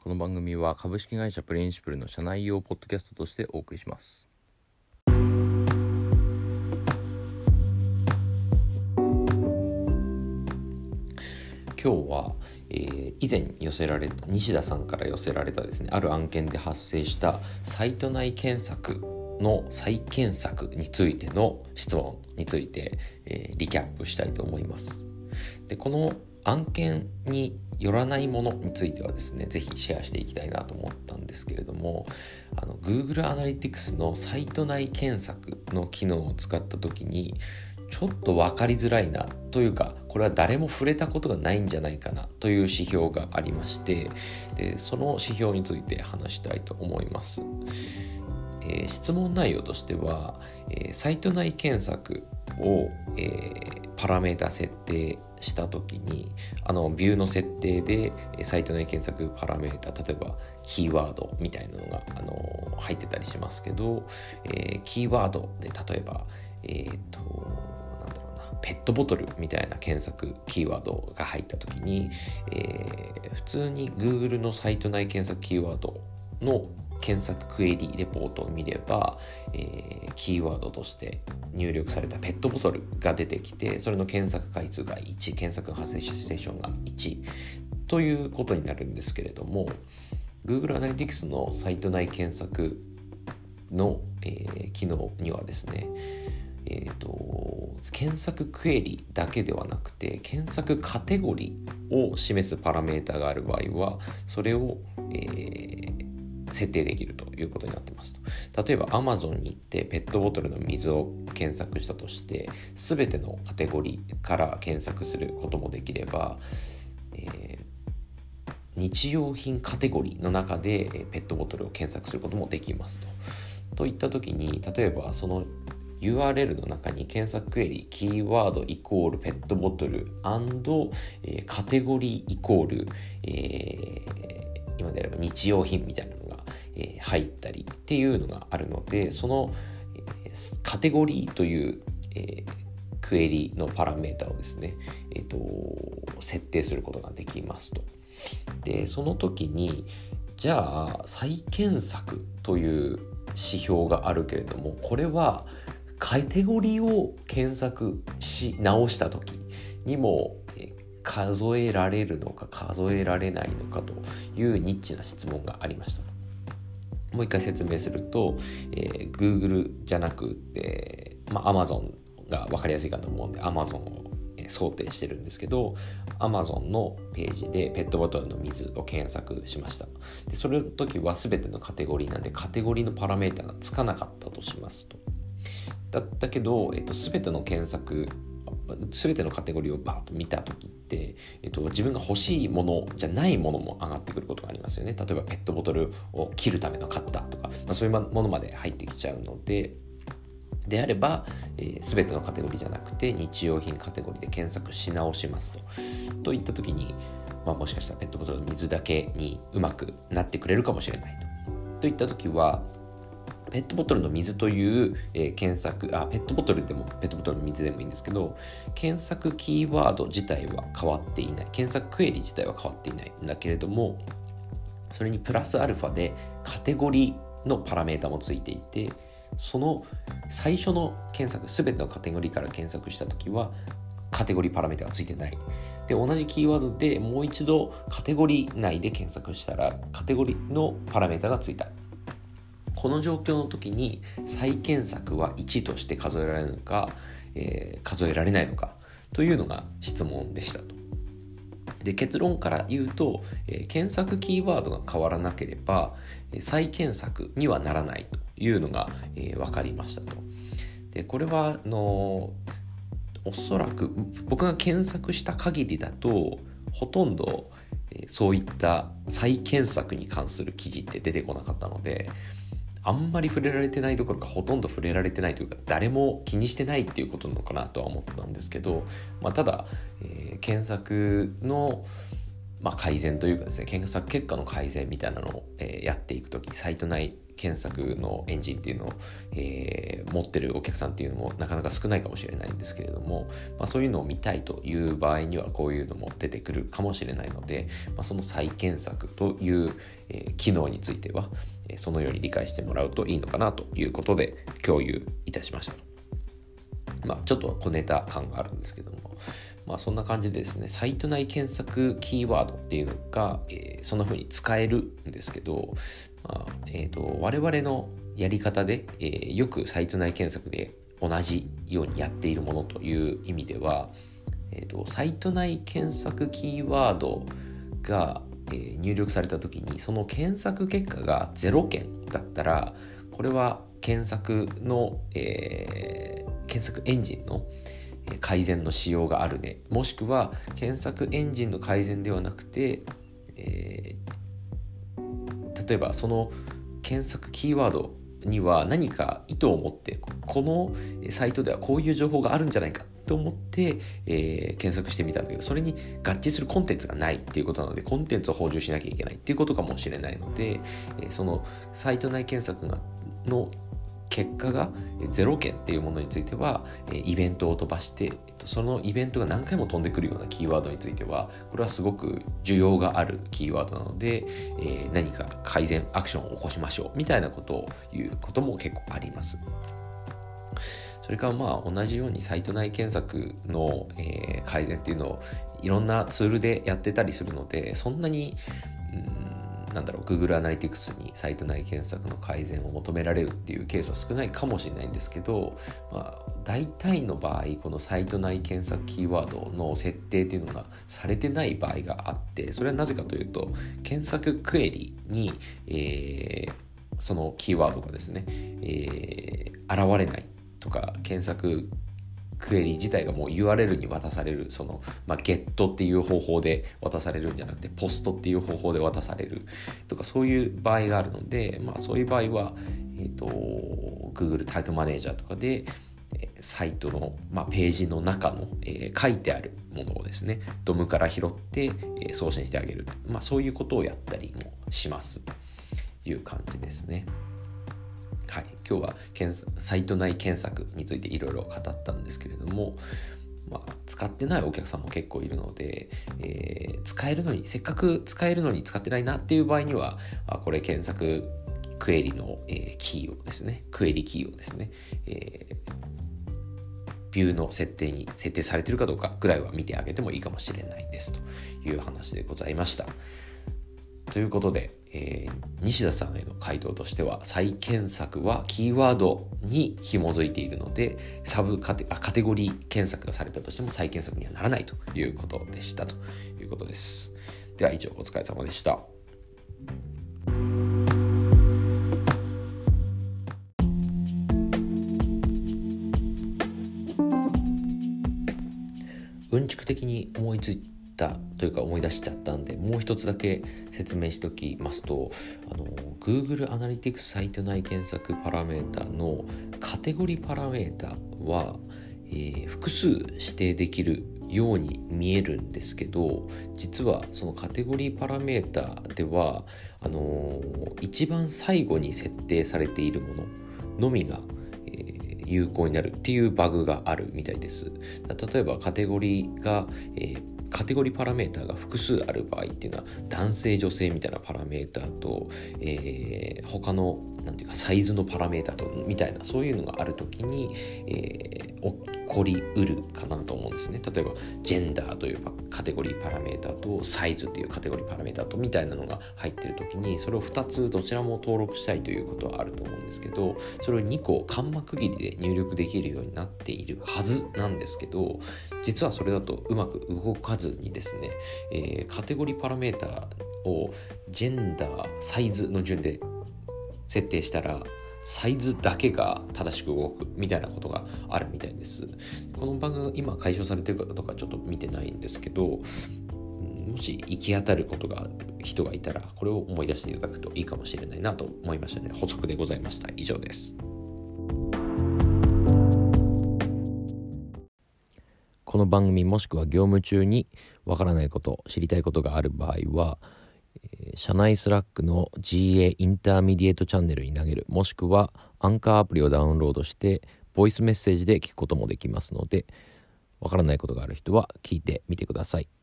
この番組は株式会社プリンシプルの社内用ポッドキャストとしてお送りします。今日は、以前寄せられた西田さんから寄せられたですね、ある案件で発生したサイト内検索の再検索についての質問について、リキャップしたいと思います。で、この案件によらないものについてはですね、ぜひシェアしていきたいなと思ったんですけれども、Google Analytics のサイト内検索の機能を使った時にちょっと分かりづらいなというか、これは誰も触れたことがないんじゃないかなという指標がありまして、でその指標について話したいと思います。質問内容としては、サイト内検索を、パラメータ設定したときに、ビューの設定でサイト内検索パラメータ、例えばキーワードみたいなのが、入ってたりしますけど、キーワードで例えばペットボトルみたいな検索キーワードが入ったときに、普通に Google のサイト内検索キーワードの検索クエリレポートを見れば、キーワードとして入力されたペットボトルが出てきて、それの検索回数が1、検索発生ステーションが1ということになるんですけれども、 Google Analytics のサイト内検索の、機能にはですね、検索クエリだけではなくて検索カテゴリーを示すパラメータがある場合はそれを、設定できるということになっていますと。例えば Amazon に行ってペットボトルの水を検索したとして、全てのカテゴリーから検索することもできれば、日用品カテゴリーの中でペットボトルを検索することもできますといった時に、例えばその URL の中に検索クエリキーワードイコールペットボトル&カテゴリーイコール、今であれば日用品みたいなのが、入ったりっていうのがあるので、その、カテゴリーという、クエリのパラメータをですね、設定することができますと。でその時にじゃあ再検索という指標があるけれども、これはカテゴリーを検索し直した時にも数えられるのか数えられないのかというニッチな質問がありました。もう一回説明すると、Google じゃなくて、Amazon が分かりやすいかと思うんで Amazon を想定してるんですけど、 Amazon のページでペットボトルの水を検索しました。でそれの時は全てのカテゴリーなんでカテゴリーのパラメータがつかなかったとしますと。だったけど、全ての検索全てのカテゴリーをバーッと見た時って、自分が欲しいものじゃないものも上がってくることがありますよね。例えばペットボトルを切るためのカッターとか、そういうものまで入ってきちゃうので、であれば、全てのカテゴリーじゃなくて日用品カテゴリーで検索し直しますといった時に、もしかしたらペットボトルの水だけにうまくなってくれるかもしれないといった時は、ペットボトルの水という、検索ペットボトルでもペットボトルの水でもいいんですけど、検索キーワード自体は変わっていない、検索クエリ自体は変わっていないんだけれども、それにプラスアルファでカテゴリーのパラメータもついていて、その最初の検索全てのカテゴリーから検索したときはカテゴリーパラメータがついてない。で同じキーワードでもう一度カテゴリー内で検索したらカテゴリーのパラメータがついた。この状況の時に再検索は1として数えられるのか、数えられないのかというのが質問でしたと。で結論から言うと、検索キーワードが変わらなければ再検索にはならないというのが、分かりましたと。でこれはおそらく僕が検索した限りだとほとんど、そういった再検索に関する記事って出てこなかったので、あんまり触れられてないどころかほとんど触れられてないというか、誰も気にしてないっていうことなのかなとは思ったんですけど、ただ、検索の改善というかですね、検索結果の改善みたいなのを、やっていくとき、サイト内検索のエンジンっていうのを、持ってるお客さんっていうのもなかなか少ないかもしれないんですけれども、そういうのを見たいという場合にはこういうのも出てくるかもしれないので、その再検索という、機能については、そのように理解してもらうといいのかなということで共有いたしました。ちょっと小ネタ感があるんですけども、そんな感じでですね、サイト内検索キーワードっていうのが、そんな風に使えるんですけど、我々のやり方で、よくサイト内検索で同じようにやっているものという意味では、サイト内検索キーワードが、入力された時にその検索結果が0件だったら、これは検索の、検索エンジンの改善のしようがあるね、もしくは検索エンジンの改善ではなくて、例えばその検索キーワードには何か意図を持って、このサイトではこういう情報があるんじゃないかと思って、検索してみたんだけど、それに合致するコンテンツがないっていうことなので、コンテンツを補充しなきゃいけないっていうことかもしれないので、そのサイト内検索の結果が0件っていうものについては、イベントを飛ばして、そのイベントが何回も飛んでくるようなキーワードについては、これはすごく需要があるキーワードなので、何か改善アクションを起こしましょうみたいなことを言うことも結構あります。それから同じようにサイト内検索の、改善っていうのをいろんなツールでやってたりするので、そんなにGoogle アナリティクスにサイト内検索の改善を求められるっていうケースは少ないかもしれないんですけど、大体の場合このサイト内検索キーワードの設定っていうのがされてない場合があって、それはなぜかというと、検索クエリに、そのキーワードがですね、現れないとか、検索クエリ自体がもう URL に渡される、その、ゲットっていう方法で渡されるんじゃなくて、ポストっていう方法で渡されるとか、そういう場合があるので、そういう場合は、Google タグマネージャーとかで、サイトの、ページの中の、書いてあるものをですね、DOM から拾って、送信してあげる。そういうことをやったりもしますという感じですね。はい、今日はサイト内検索についていろいろ語ったんですけれども、使ってないお客さんも結構いるので、せっかく使えるのに使ってないなっていう場合には、これ検索クエリの、キーをですね、クエリキーをですね、ビューの設定されているかどうかぐらいは見てあげてもいいかもしれないですという話でございました。ということで、西田さんへの回答としては、再検索はキーワードに紐づいているので、カテゴリー検索がされたとしても再検索にはならないということでしたということです。では以上、お疲れ様でした。うんちく的に思いついたというか思い出しちゃったんで、もう一つだけ説明しておきますと、Google アナリティクスサイト内検索パラメータのカテゴリーパラメータは、複数指定できるように見えるんですけど、実はそのカテゴリーパラメータでは一番最後に設定されているもののみが有効になるっていうバグがあるみたいです。例えばカテゴリーパラメータが複数ある場合っていうのは、男性女性みたいなパラメータと、他のサイズのパラメータとみたいな、そういうのがあるときに、起こりうるかなと思うんですね。例えばジェンダーというカテゴリーパラメータとサイズというカテゴリーパラメータとみたいなのが入っているときに、それを2つどちらも登録したいということはあると思うんですけど、それを2個カンマ区切りで入力できるようになっているはずなんですけど、実はそれだとうまく動かずにですね、カテゴリーパラメータをジェンダー、サイズの順で設定したら、サイズだけが正しく動くみたいなことがあるみたいです。このバグが今解消されてるかどうかちょっと見てないんですけど、もし行き当たることがある人がいたら、これを思い出していただくといいかもしれないなと思いましたね。補足でございました。以上です。 この番組もしくは業務中にわからないこと、知りたいことがある場合は、社内スラックの GA インターミディエートチャンネルに投げる、もしくはアンカーアプリをダウンロードしてボイスメッセージで聞くこともできますので、わからないことがある人は聞いてみてください。